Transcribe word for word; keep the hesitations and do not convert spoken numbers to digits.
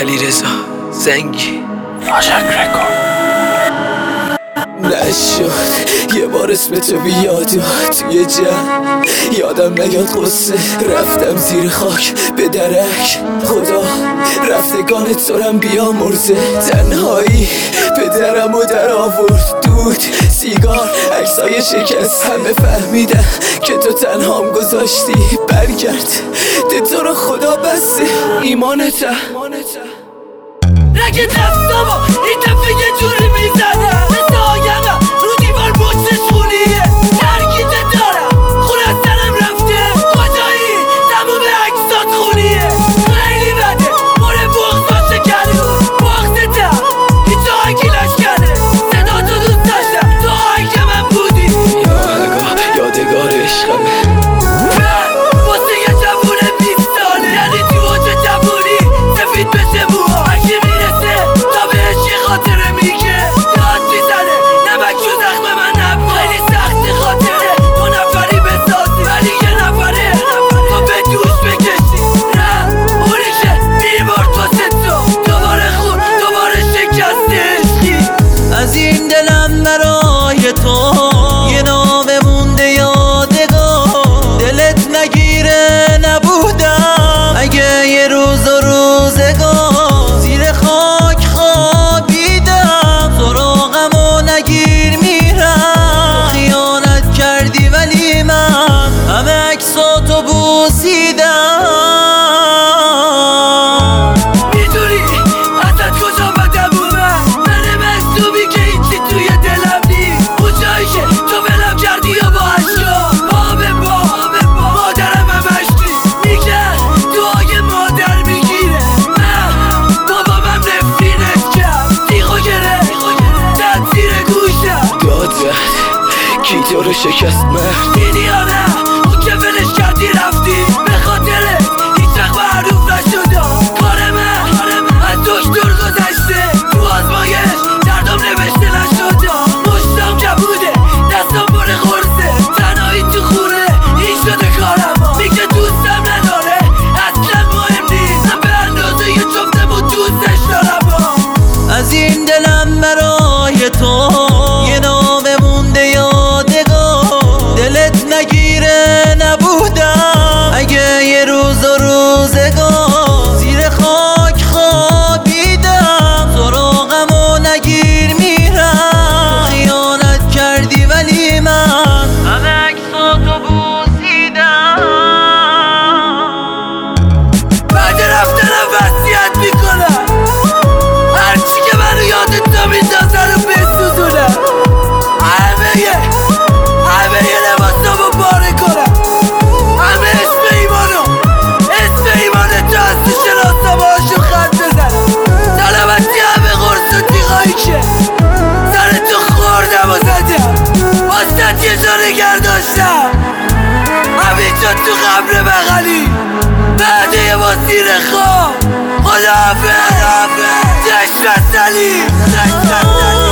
علیرضا زنگی فاشک رکورد. نشد یه بار اسم تو بیاد توی جمع، یادم نیاد قصه رفتم زیر خاک به درک. خدا رفتگان تورم بیا مرزه، تنهایی به درم و در آورد. دود سیگار عکسای شکست، همه فهمیدن که تو تنهام گذاشتی. برگرد ده تو رو خدا بسته ایمانته. رگه دستامو این دفعه یه جوری میزنه مثل آینه رو دیوار پشتش خونیه. درگیته دارم خونه از سرم رفته، کجایی تموم عکسات خونیه. خیلی بده مره بغض باشه کلون بغضتم این تو آنگیلش کرده. صدا تو دوست داشتم تو آنگ من بودی. یادگار یادگار عشقمه واسه یه جوون بیست ساله، یعنی تو اوج جوونی سفید بشه موها. اگه میرسه تا بهش یه خاطره میگه داد میزنه نمک رو زخم من نبود. خیلی سخت خاطره دو نفری بسازی ولی یه نفره تو به دوش بکشی. نه اونی که میبار تو ستو دوباره خون دوباره شکست عشقی. از این دلم برای تو یه نامه مونده یادگار. دلت نگیره نبودم اگه یه روز و روزگار زیر خاک خوابیدم. سراغمو نگیر میرم، خیانت کردی ولی من همه عکساتو بوسیدم. میدونی ازت کجا بدم اومد؟ من مصدومی که هیچی توی دلم نیست. اون جایی که تو ولم کردی و با اشیا پا به پا مادرم همش نیست. میگن دعای مادر میگیره. من بابامم نفرینش کرد، تیغو گرفت زد زیر گوشم. داد زد کی تو رو شکست مرد؟ دیدی یا نه اون که ولش کردی رفتی به خاطره هیچ وقت معروف نشدم. کار من از دکتر گذشته تو آزمایش دردم نوشته نشدم. مشتم کبوده دستم پر خورسه، تنهایی تو خونه این شده کارم. میگه دوستم نداره اصلا مهم نیست، من به اندازه یه جفتم و دوستش دارم. از این دلم برای تو یه نامه مونده یادگار. دلت نگیره نبودم اگه یه روز و روزگار زیر خاک خوابیدم. سراغمو نگیر میرم، خیانت کردی ولی من همه عکساتو بوسیدم. بعد رفتنم وصیت میکنم هرچی که منو یادت تو میندازه رو بسوزونم. همه یه همه یه لباسامو پاره کنم، همه اسم ایمانو اسم ایمان تو از تو شناسامو هاشو خط بزنم. سلامتی همه قرص و تیغایی که سر تو خوردم و زدم واسه یه جا نگر داشتم همینجا تو قبر بغلی بعد یه با زیر خواب. خداحافظ دشت وصلی.